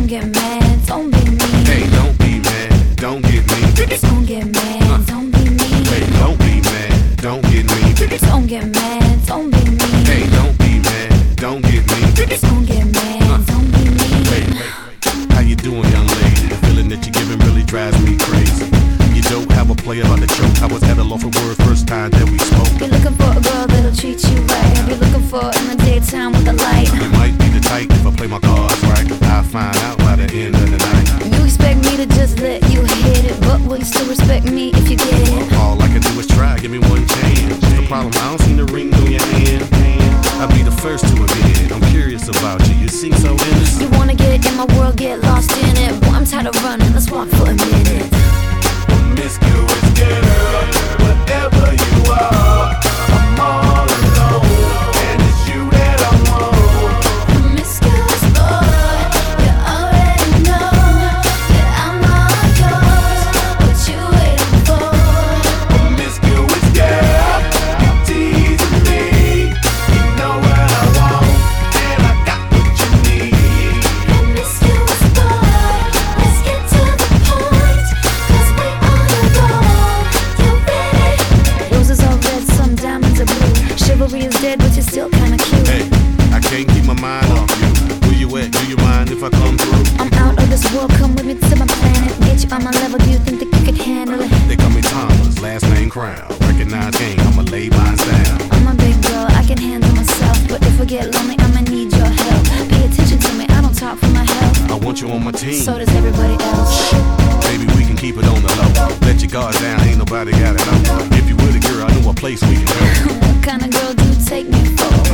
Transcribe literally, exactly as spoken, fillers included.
get mad, don't be mean. Hey, don't be mad, don't get mean. Don't get mad, don't be mean. Hey, don't be mad, don't get mean. Don't get mad, don't be mean. Hey, don't be mad, don't get mean. Don't get mad, don't be mean. Hey, hey, how you doing, young lady? The feeling that you're giving really drives me crazy. You don't have a play about the choke. I was at a loss for words first time that we spoke. You're looking for a girl that'll treat you right. You're looking for in the daytime with the light. You might be the type if I play my cards right. I'll find out by the end of the night. You expect me to just let you hit it, but will you still respect me if you get it? All I can do is try, give me one chance. What's the problem? I don't see the ring on your hand. I'll be the first to admit. I'm curious about you. You seem so innocent. You wanna get in my world, get lost in it. Boy, I'm tired of running, let's walk for a minute. Promiscuous girl, whatever you are, I'm all alone, and it's you that I want. Promiscuous boy, you already know that I'm all yours. What you waiting for? Promiscuous girl, you teasing me. You know what I want, and I got what you need. Promiscuous boy, let's get to the point, 'cause we on the road. You ready? Roses are red, some diamonds are blue. Chivalry is dead, but you're still kinda cute. Hey, I can't keep my mind off you. Where you at? Do you mind if I come through? I'm out of this world, come with me to my planet. Get you on my level, do you think that you could handle it? They call me Thomas, last name Crown. Recognize game, I'ma lay mine down. I'm a big girl, I can handle myself. But if I get lonely, I'ma need your help. Pay attention to me, I don't talk for my health. I want you on my team. So does everybody else. Baby, we can keep it on the low. Let your guard down, ain't nobody got it on. If you with a girl, I know a place we can go. What kind of girl do you take me for?